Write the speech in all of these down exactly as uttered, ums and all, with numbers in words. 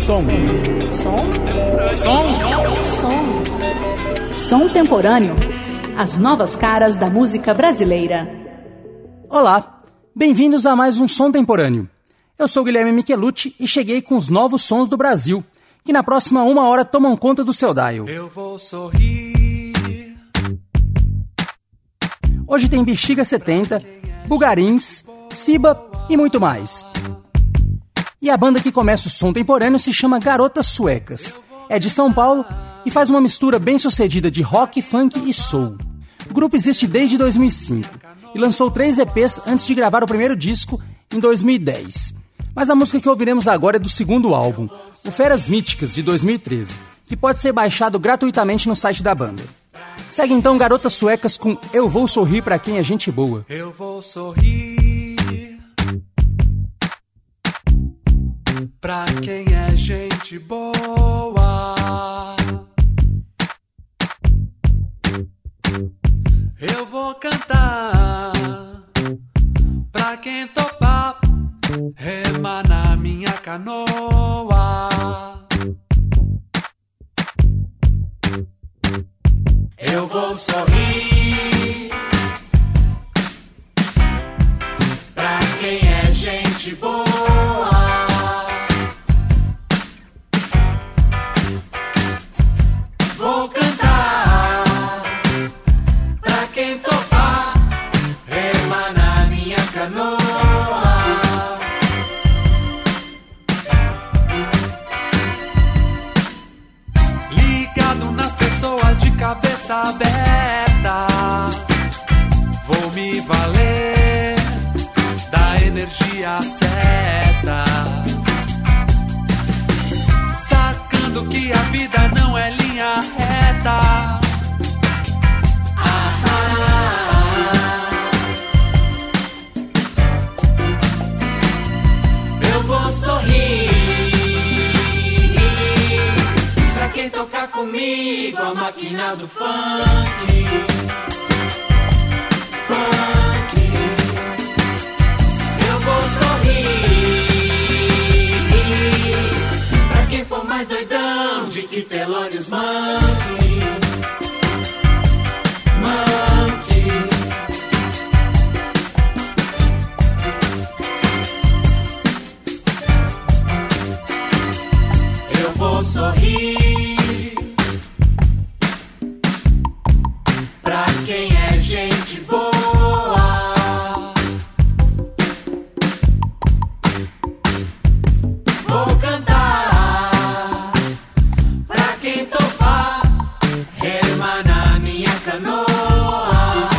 Som. Som? Som. Som. Som temporâneo. As novas caras da música brasileira. Olá, bem-vindos a mais um Som Temporâneo. Eu sou Guilherme Michelucci e cheguei com os novos sons do Brasil, que na próxima uma hora tomam conta do seu dial. Eu vou sorrir. Hoje tem Bexiga setenta, Bugarins, Siba e muito mais. E a banda que começa o Som Temporâneo se chama Garotas Suecas. É de São Paulo e faz uma mistura bem sucedida de rock, funk e soul. O grupo existe desde dois mil e cinco e lançou três E Pês antes de gravar o primeiro disco em dois mil e dez. Mas a música que ouviremos agora é do segundo álbum, o Feras Míticas, de dois mil e treze, que pode ser baixado gratuitamente no site da banda. Segue então Garotas Suecas com Eu Vou Sorrir Pra Quem é Gente Boa. Eu vou sorrir pra quem é gente boa. Eu vou cantar pra quem topar remar na minha canoa. Eu vou sorrir pra quem é gente boa. Vou cantar pra quem topar remar na minha canoa. Ligado nas pessoas de cabeça aberta, vou me valer da energia certa, sacando que a vida não é linha reta. Eu vou sorrir pra quem tocar comigo a máquina do funk. Funk. Eu vou sorrir pra quem for mais doidão de que Telórios Monkey. Monkey. Eu vou sorrir pra quem é gente boa. Vou cantar pra quem topar remar na minha canoa.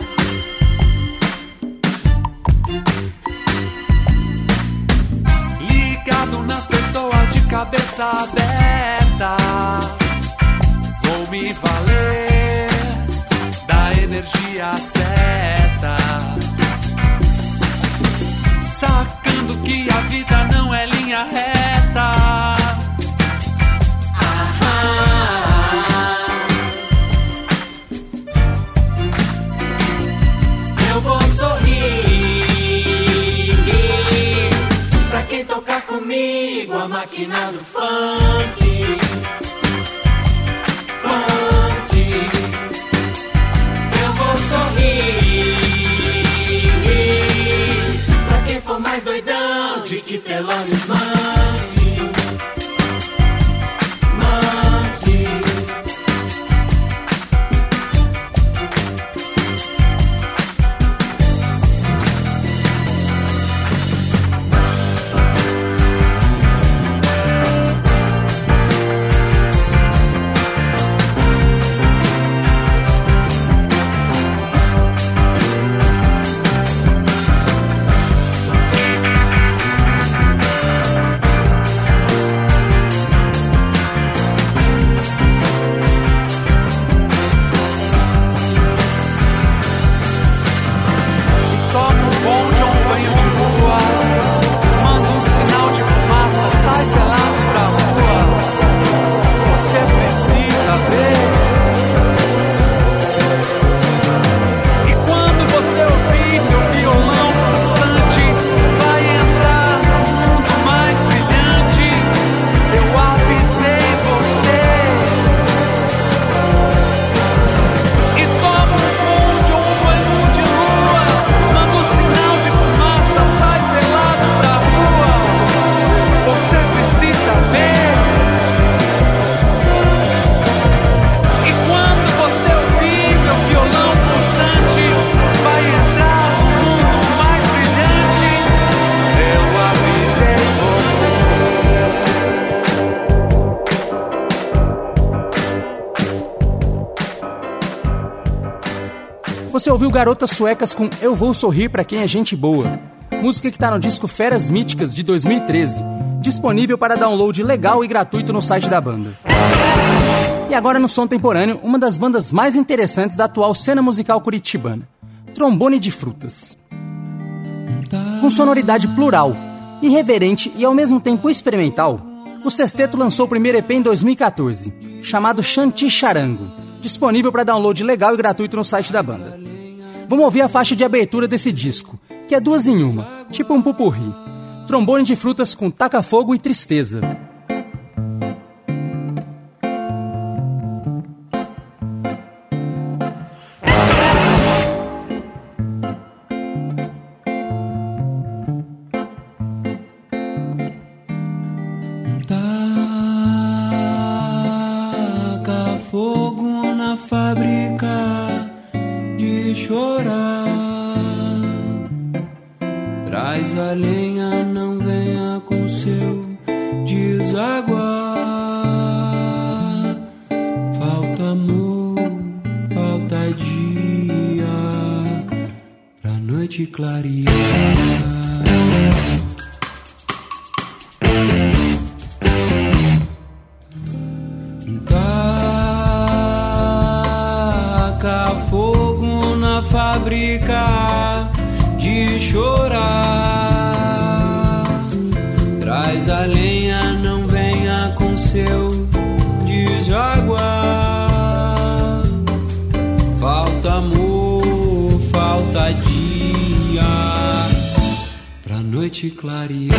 Ligado nas pessoas de cabeça aberta, vou me valer da energia certa, sacando que a vida não é linha reta. Eu vou sorrir pra quem tocar comigo a máquina do funk. Funk. Eu vou sorrir pra quem for mais doidão de que Telórios Monkey. Monkey. Você ouviu Garotas Suecas com Eu Vou Sorrir Pra Quem É Gente Boa, música que tá no disco Feras Míticas de dois mil e treze, disponível para download legal e gratuito no site da banda. E agora no Som Temporâneo, uma das bandas mais interessantes da atual cena musical curitibana, Trombone de Frutas. Com sonoridade plural, irreverente e ao mesmo tempo experimental, o sexteto lançou o primeiro E P em dois mil e catorze, chamado Shanti Charango, disponível para download legal e gratuito no site da banda. Vamos ouvir a faixa de abertura desse disco, que é duas em uma, tipo um pupurri. Trombone de Frutas com Taca Fogo e Tristeza. Taca fogo na fábrica de chorar. Traz a lenha, não venha com seu desaguar. Falta amor, falta dia pra noite clarear. Taca fogo na fábrica de chorar. Traz a lenha, não venha com seu desaguar. Falta amor, falta dia pra noite clarear.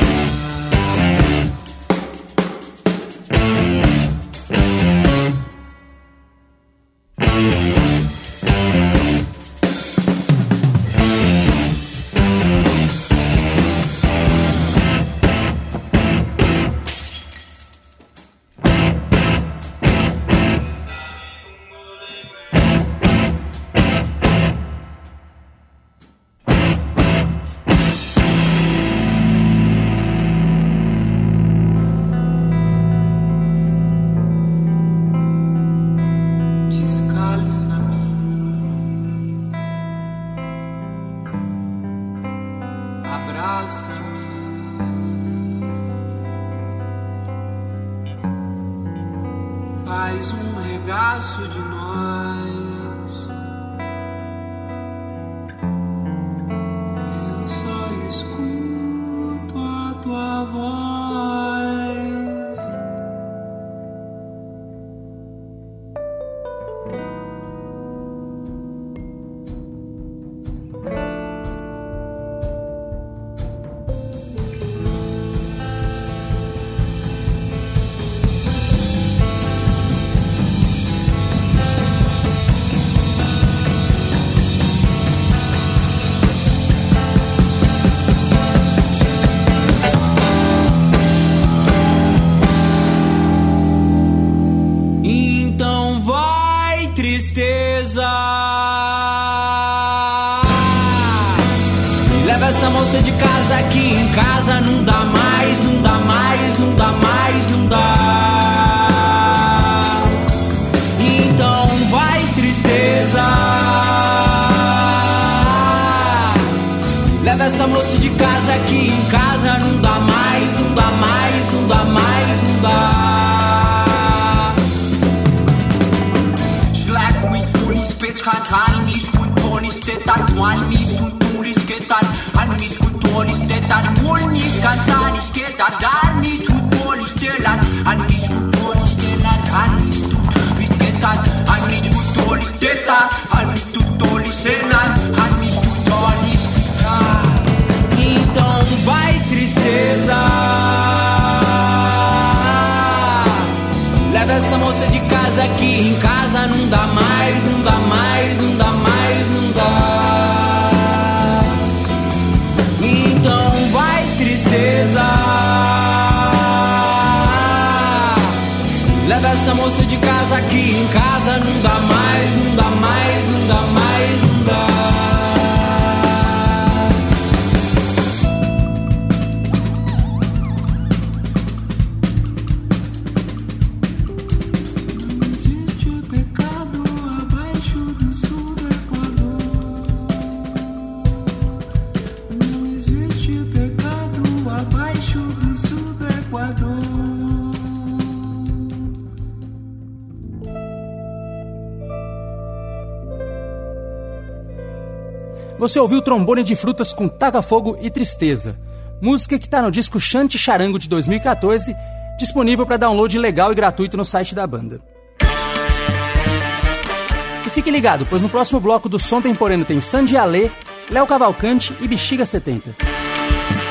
Faz um regaço de nós. Eu só escuto a tua voz. Leva essa moça de casa aqui em casa. Não dá mais, não dá mais, não dá mais, não dá. Então vai, tristeza. Leva essa moça de casa aqui em casa. Não dá mais, não dá mais, não dá mais, não dá. Schlag mich vor die Spitzkartal, nicht gut vor die Städte, mal nicht gut. An mis culturis de tan mulnis cantanis que tardan ni tutbolis de lan an mis culturis de lan an mis tutbolis de tan an mis culturis de tan an mis tutbolis de lan an mis culturis de tan. Então vai, tristeza, leva essa moça de casa aqui em casa. Não dá mais, não dá mais, não dá mais, não dá. Leva essa moça de casa aqui em casa. Não dá mais, não dá mais, não dá mais, não dá. Não existe pecado abaixo do sul do Equador. você ouviu Trombone de Frutas com Taca Fogo e Tristeza, música que tá no disco Chante Charango de dois mil e catorze, disponível para download legal e gratuito no site da banda. E fique ligado, pois no próximo bloco do Som Temporâneo tem Sandy Alê, Léo Cavalcante e Bexiga setenta.